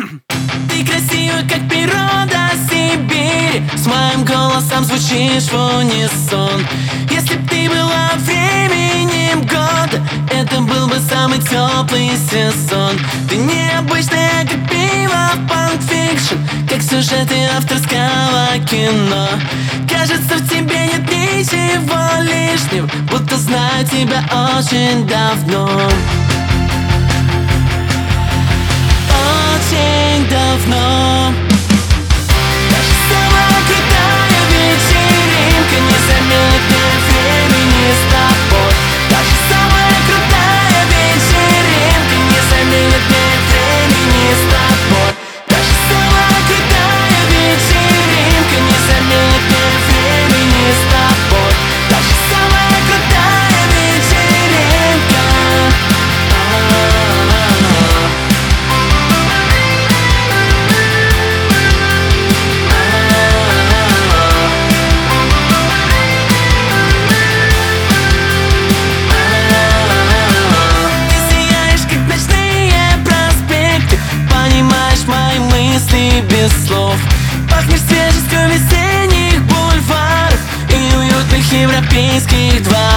Ты красива, как природа Сибири, с моим голосом звучишь в унисон. Если б ты была временем года, это был бы самый теплый сезон. Ты необычная, как пиво в Pulp Fiction, как сюжеты авторского кино. Кажется, в тебе нет ничего лишнего, будто знаю тебя очень давно. Очень давно. Даже самая крутая вечеринка не заменит мне времени с тобой. Даже самая крутая вечеринка не заменит мне времени с тобой. Даже самая крутая вечеринка не заменит мне времени с тобой. Даже самая крутая вечеринка. Без слов пахнешь свежестью весенних бульваров и уютных европейских дворов.